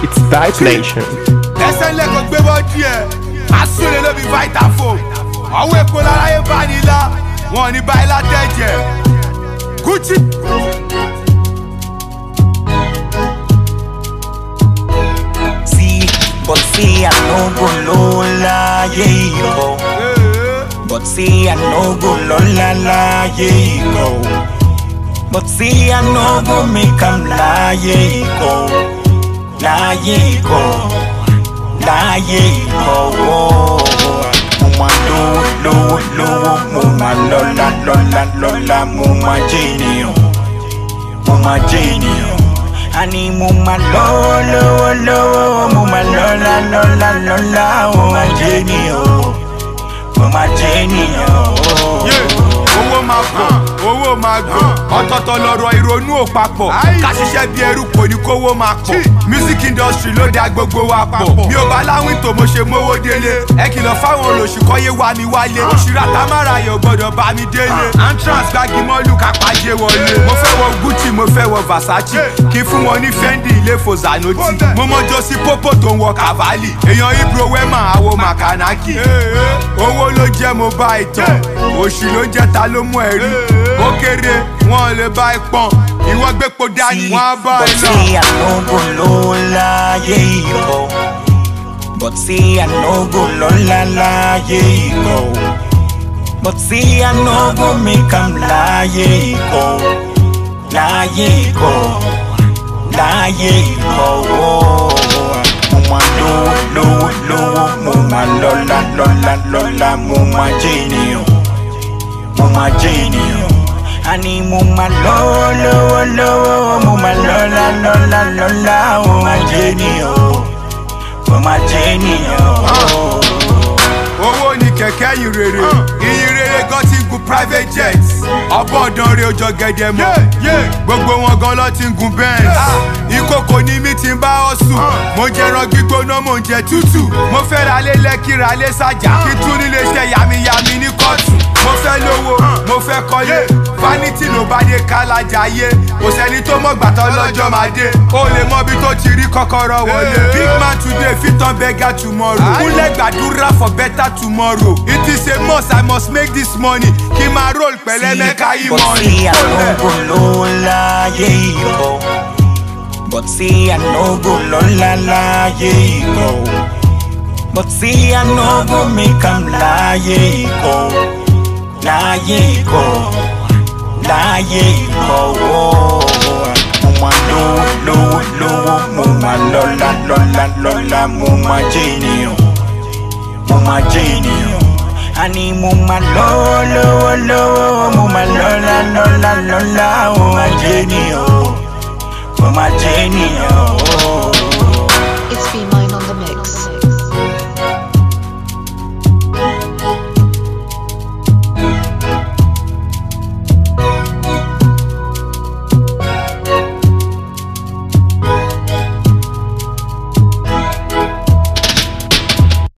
It's Type Nation. Lẹ́sẹ̀ lẹ́kọ̀ọ́ gbé bọ́ọ̀dì ẹ̀, àsúlẹ̀ ló bí Vitafoam. Àwọn èkó lára yẹn bá nílá, wọn ò ní báyìí látẹ̀jẹ̀. Gucci. But see, I no go lola, yeah, yo. But see, I no go lola, yeah, yo. But see, I no go make 'em lie, yeah, yo. Lie, yeah, yo. Lie, yeah, yo. Mama low, mama lola, mama genio. Mama genio. Ani mama lolo, mama lola, mama genio, mama genio. Owó máa pọ̀, owó máa gbọ̀, ọ̀tọ̀ọ̀tọ̀ lọ̀rọ̀ ìrònú ò papọ̀. Ká ṣiṣẹ́ bí ẹrú kò ní kówó máa pọ̀. Music industry ló dá gbogbo wa pọ̀. Mi ò bá láwìn tó mo ṣe mówó délé. Ẹ kìlọ̀ fáwọn olóṣù kọ́yé wa mi wálé. Òṣìrà Tamara yóò gbọ́dọ̀ bá mi délé. Antrans gbági mọ́lù kápájé wọlé. Mo fẹ́ wọ Gucci, mo fẹ́ wọ Versace. Kí fún wọn ní Fendi ilé Fozanoti. Mo mọ Josie Popo tó ń wọ Cavalli. Èèyàn Ibro Wema àwo Makanaki. Owó ló jẹ́ mo bá ìtàn. Òṣì ló jẹ́ ta ló mú ẹ̀rí. Ó kéré wọn lè bá ẹ pọ́n. Ìwọ gbépo dání wọn á bá ẹ lọ. But see, I no go lola, yeah, yo. But see, I no go lola, yeah, yo. But see, I no go make 'em lie, yeah, yo. Lie, yeah, yo. Lie, yeah, yo. Mama low, mama lola, mama genio. Mama genio. Ani mama lolo, mama lola, mama genio. Mama genio. Owó ni kẹ̀kẹ́ yìí rere, iyì rere gan ti gun private jets. Ọ̀bọ̀ ọ̀dàn rẹ̀ ojọ́ gẹ́gẹ́ mọ́, gbogbo wọn gan lọ ti gun Benz. Ìkòkò ni mi ti ń bá ọ sùn, mo jẹran gbígbóná mo ń jẹ tútù. Mo fẹ́ ra lé Lẹ́kì ra lé Sájà, kí tún nílé iṣẹ́ yàmíyàmí ní kóòtù. Mo fẹ́ lówó, mo fẹ́ kọ́lé, vanity ló bá dé kálájà yé. Kò sẹ́ni tó mọ̀ gbàtọ́ lọ́jọ́ máa dé, o lè mọ bí tó ti rí kọ́kọ́rọ́ wọlé. Big man today fit turn beggar tomorrow. Kúnlẹ̀ gbàdúrà for better tomorrow. It is a must, I must make this money. Kí máa roll pẹ̀lẹ́ mẹ́ka yìí But money. see, I no go lola, yeah, yo. But see, I no go lola, yeah, yo. But see, I no go make 'em lie, yeah, yo. Lie, yeah, yo. Lie, yeah, yo. Mama low, mama lola, mama genio. Mama genio. Ani mama lolo, mama lola, mama genio. Mama genio.